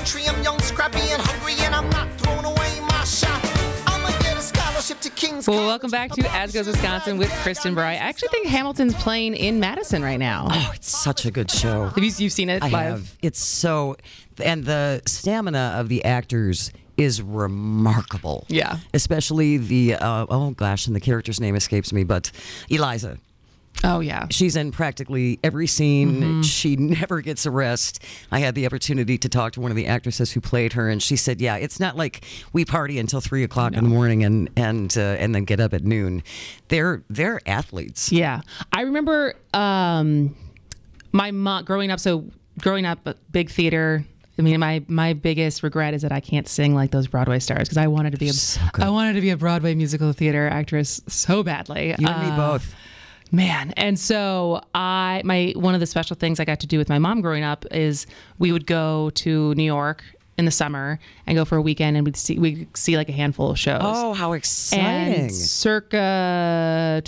country. I'm young, scrappy, and hungry, and I'm not throwing away my shot. I'ma get a scholarship to King's Well, welcome back to As Goes Wisconsin with Kristen Bry. I actually think Hamilton's playing in Madison right now. Oh, it's such a good show. Have you've seen it I live? have. It's so, and the stamina of the actors is remarkable. Yeah. Especially the, and the character's name escapes me, but Eliza. Oh, yeah. She's in practically every scene. Mm-hmm. She never gets a rest. I had the opportunity to talk to one of the actresses who played her, and she said, "Yeah, it's not like we party until 3 o'clock in the morning and then get up at noon. They're athletes." Yeah. I remember my mom growing up, big theater. I mean, my biggest regret is that I can't sing like those Broadway stars because I wanted to be a Broadway musical theater actress so badly. You and me both. Man. And so one of the special things I got to do with my mom growing up is we would go to New York in the summer and go for a weekend, and we'd see like a handful of shows. Oh, how exciting. And circa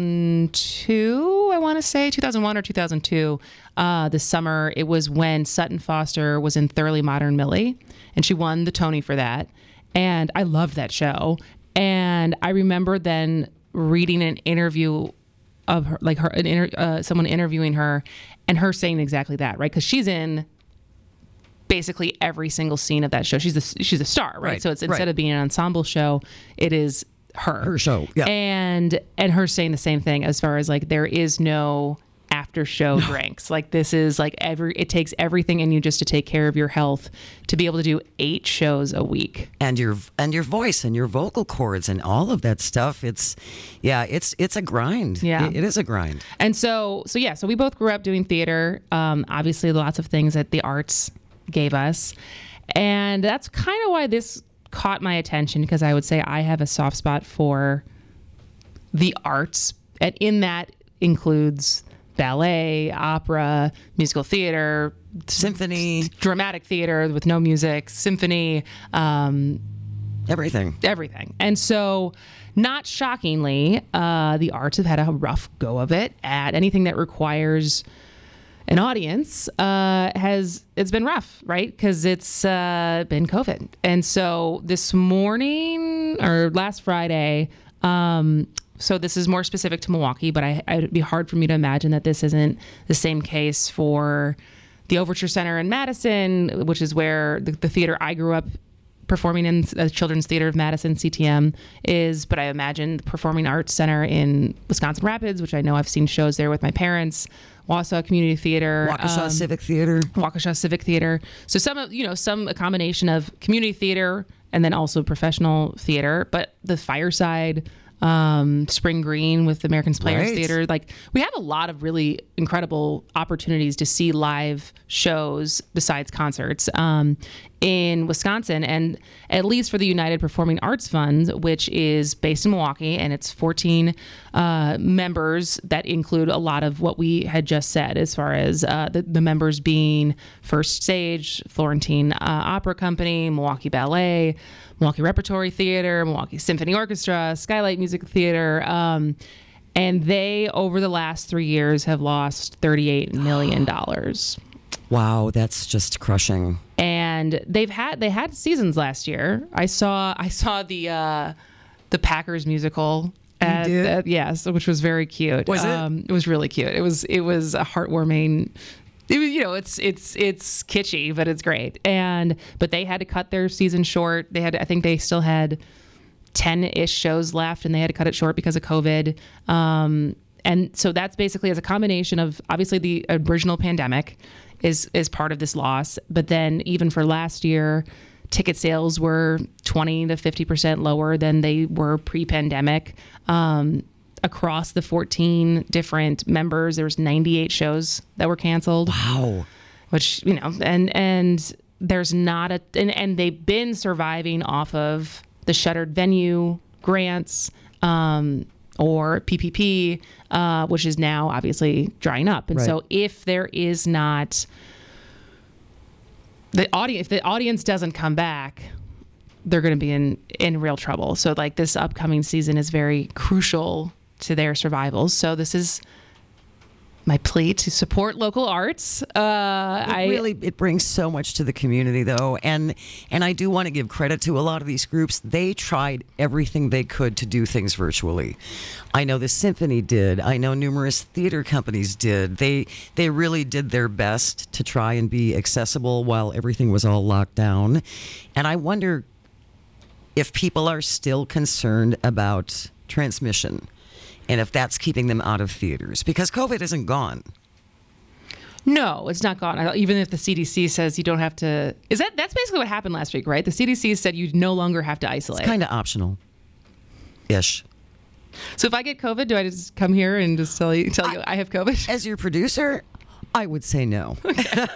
2002, I want to say 2001 or 2002, the summer, it was when Sutton Foster was in Thoroughly Modern Millie, and she won the Tony for that. And I loved that show. And I remember then reading an interview of her, like someone interviewing her, and her saying exactly that, right? Because she's in basically every single scene of that show. She's a star, right? So it's instead of being an ensemble show, it is her show. Yeah. And her saying the same thing as far as like there is no after show drinks. Like this is like it takes everything in you just to take care of your health to be able to do 8 shows a week. And your voice and your vocal cords and all of that stuff. It's a grind. Yeah. It is a grind. And so we both grew up doing theater. Obviously lots of things that the arts gave us. And that's kind of why this caught my attention, because I would say I have a soft spot for the arts. And in that includes ballet, opera, musical theater, symphony, dramatic theater with no music, symphony, everything. And so, not shockingly, the arts have had a rough go of it at anything that requires an audience. It's been rough, right? Because it's been COVID. And so this morning or last Friday, so this is more specific to Milwaukee, but it'd be hard for me to imagine that this isn't the same case for the Overture Center in Madison, which is where the theater I grew up performing in, the Children's Theater of Madison, CTM, is. But I imagine the Performing Arts Center in Wisconsin Rapids, which I know I've seen shows there with my parents, Wausau Community Theater, Waukesha Civic Theater. So a combination of community theater and then also professional theater, but the Fireside, Spring Green with American Players Theater. Like, we have a lot of really incredible opportunities to see live shows besides concerts in Wisconsin. And at least for the United Performing Arts Fund, which is based in Milwaukee, and it's 14 members that include a lot of what we had just said, as far as the members being First Stage, Florentine Opera Company, Milwaukee Ballet, Milwaukee Repertory Theater, Milwaukee Symphony Orchestra, Skylight Music Theater. And they, over the last 3 years, have lost $38 million. Wow, that's just crushing. And they had seasons last year. I saw the Packers musical. Yes, which was very cute. Was it? It was really cute. It was a heartwarming. It was, it's kitschy, but it's great. But they had to cut their season short. I think they still had 10-ish shows left, and they had to cut it short because of COVID. And so that's basically as a combination of, obviously, the original pandemic is part of this loss. But then even for last year, ticket sales were 20 to 50% lower than they were pre-pandemic. Across the 14 different members, there was 98 shows that were canceled. Wow. Which, and there's not and they've been surviving off of the shuttered venue grants, or PPP, which is now obviously drying up. And so if there is not if the audience doesn't come back, they're going to be in real trouble. So like this upcoming season is very crucial to their survival. So this is plea to support local arts. It brings so much to the community, though, and I do want to give credit to a lot of these groups. They tried everything they could to do things virtually. I know the symphony did. I know numerous theater companies did. They really did their best to try and be accessible while everything was all locked down. And I wonder if people are still concerned about transmission, and if that's keeping them out of theaters, because COVID isn't gone. No, it's not gone. Even if the CDC says you don't have to, that's basically what happened last week, right? The CDC said you no longer have to isolate. It's kind of optional-ish. So if I get COVID, do I just come here and just tell you I have COVID? As your producer, I would say no. Okay.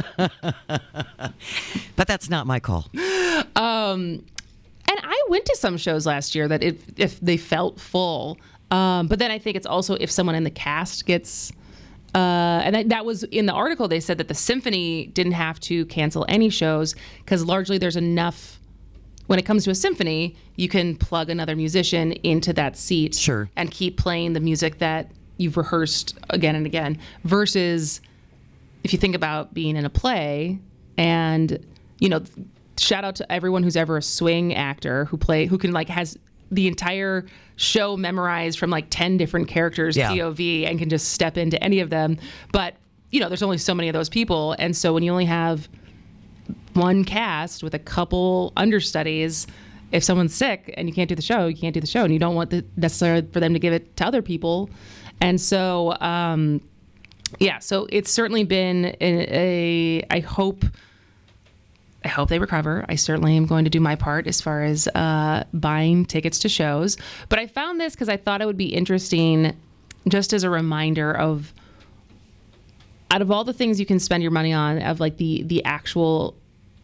But that's not my call. And I went to some shows last year that if they felt full. But then I think it's also if someone in the cast gets, and that was in the article, they said that the symphony didn't have to cancel any shows because largely there's enough, when it comes to a symphony, you can plug another musician into that seat sure, and keep playing the music that you've rehearsed again and again, versus if you think about being in a play and, shout out to everyone who's ever a swing actor who can has the entire show memorized from 10 different characters, POV, and can just step into any of them. But, there's only so many of those people. And so when you only have one cast with a couple understudies, if someone's sick and you can't do the show, you can't do the show. And you don't want necessarily for them to give it to other people. And so, so it's certainly been I hope they recover. I certainly am going to do my part as far as buying tickets to shows. But I found this because I thought it would be interesting just as a reminder of, out of all the things you can spend your money on, of the actual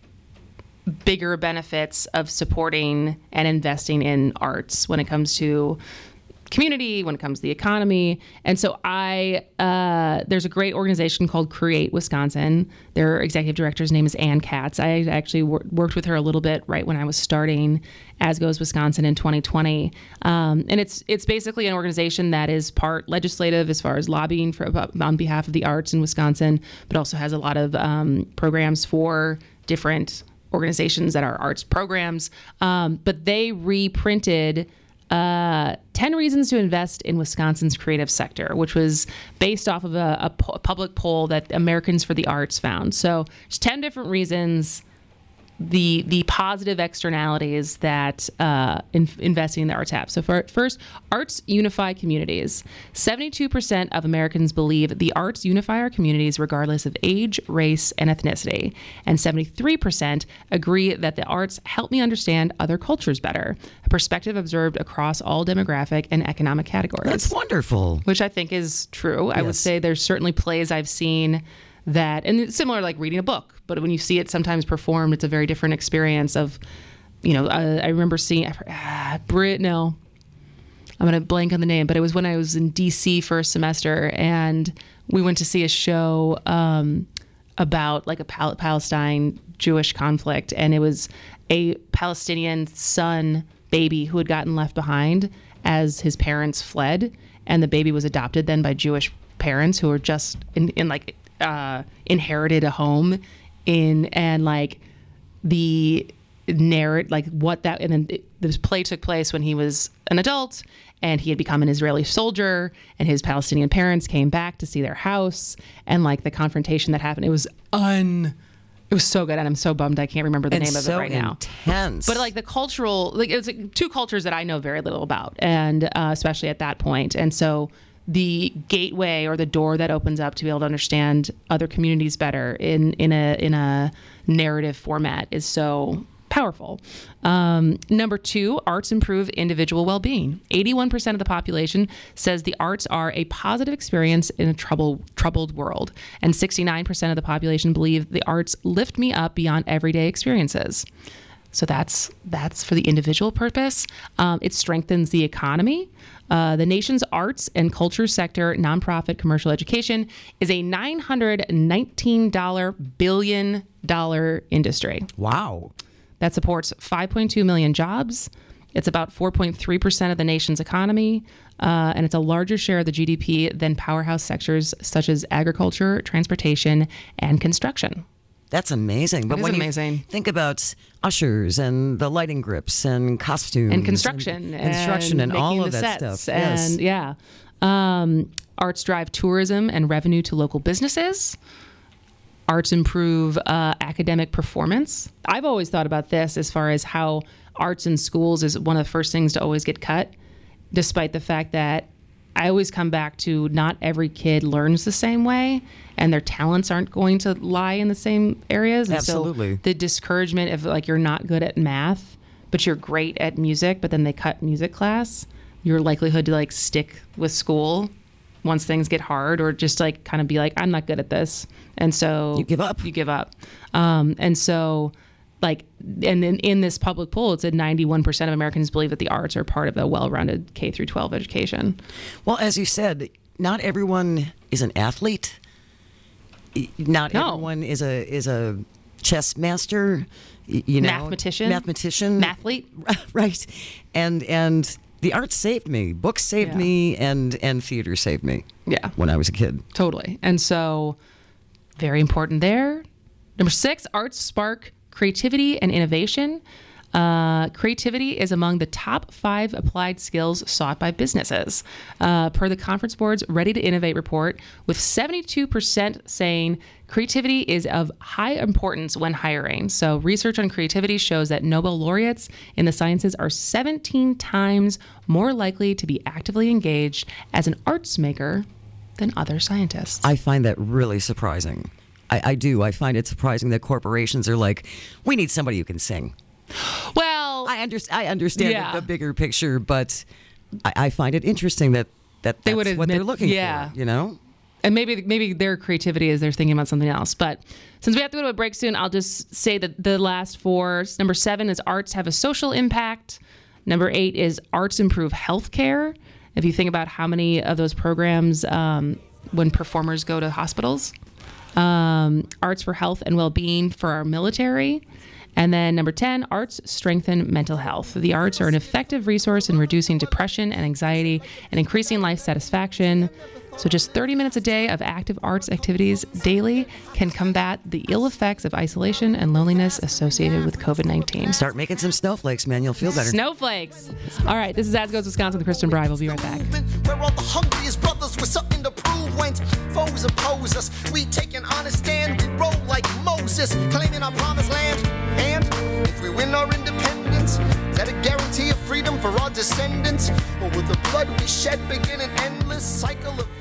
bigger benefits of supporting and investing in arts when it comes to community, when it comes to the economy. And so there's a great organization called Create Wisconsin. Their executive director's name is Ann Katz. I actually worked with her a little bit right when I was starting As Goes Wisconsin in 2020. And it's basically an organization that is part legislative as far as lobbying on behalf of the arts in Wisconsin, but also has a lot of programs for different organizations that are arts programs. But they reprinted 10 Reasons to Invest in Wisconsin's Creative Sector, which was based off of a public poll that Americans for the Arts found. So there's 10 different reasons, the positive externalities that investing in the arts have. So first, arts unify communities. 72% of Americans believe the arts unify our communities regardless of age, race, and ethnicity. And 73% agree that the arts help me understand other cultures better, a perspective observed across all demographic and economic categories. That's wonderful. Which I think is true. Yes. I would say there's certainly plays I've seen that, and it's similar like reading a book, but when you see it sometimes performed, it's a very different experience of, I remember seeing, I'm going to blank on the name, but it was when I was in DC for a semester and we went to see a show about a Palestine Jewish conflict. And it was a Palestinian baby who had gotten left behind as his parents fled. And the baby was adopted then by Jewish parents who were just inherited a home the narrative, and then this play took place when he was an adult and he had become an Israeli soldier and his Palestinian parents came back to see their house and the confrontation that happened. It was so good, and I'm so bummed I can't remember the name of it right now. Intense. But the cultural, it was two cultures that I know very little about, and especially at that point. And so the gateway or the door that opens up to be able to understand other communities better in a narrative format is so powerful. Number 2, arts improve individual well-being. 81% of the population says the arts are a positive experience in a troubled world. And 69% of the population believe the arts lift me up beyond everyday experiences. So that's for the individual purpose. It strengthens the economy. The nation's arts and culture sector, nonprofit commercial education, is a $919 billion industry. Wow. That supports 5.2 million jobs. It's about 4.3% of the nation's economy. and it's a larger share of the GDP than powerhouse sectors such as agriculture, transportation, and construction. That's amazing. But when you think about ushers and the lighting grips and costumes and construction and all of that stuff. And arts drive tourism and revenue to local businesses. Arts improve academic performance. I've always thought about this as far as how arts in schools is one of the first things to always get cut, despite the fact that I always come back to not every kid learns the same way, and their talents aren't going to lie in the same areas. And Absolutely. So the discouragement of like, you're not good at math, but you're great at music, but then they cut music class, your likelihood to like stick with school once things get hard, or just like kind of be like, I'm not good at this. And so you give up. And so like, and in this public poll, it said 91% of Americans believe that the arts are part of a well-rounded K through 12 education. Well, as you said, not everyone is an athlete. Not everyone is a chess master. You know, mathematician, mathlete, right? And the arts saved me. Books saved me, and theater saved me. Yeah, when I was a kid, totally. And so, very important there. Number 6, arts spark creativity and innovation. Creativity is among the top 5 applied skills sought by businesses, per the Conference Board's Ready to Innovate report, with 72% saying creativity is of high importance when hiring. So research on creativity shows that Nobel laureates in the sciences are 17 times more likely to be actively engaged as an arts maker than other scientists. I find that really surprising. I do. I find it surprising that corporations are like, we need somebody who can sing. Well, I understand the bigger picture, but I find it interesting that that's what they're looking for, you know? And maybe their creativity is they're thinking about something else. But since we have to go to a break soon, I'll just say that the last 4, number 7 is arts have a social impact. Number 8 is arts improve healthcare. If you think about how many of those programs when performers go to hospitals, arts for health and well-being for our military. And then number 10, arts strengthen mental health. The arts are an effective resource in reducing depression and anxiety and increasing life satisfaction. So just 30 minutes a day of active arts activities daily can combat the ill effects of isolation and loneliness associated with COVID-19. Start making some snowflakes, man. You'll feel better. Snowflakes. All right, this is As Goes Wisconsin with Kristen Bride. We'll be right back. Where all the hungriest brothers with something to prove when foes oppose us. We take an honest stand, we roll like Moses, claiming our promised land. And if we win our independence, is that a guarantee of freedom for our descendants? Or will the blood we shed begin an endless cycle of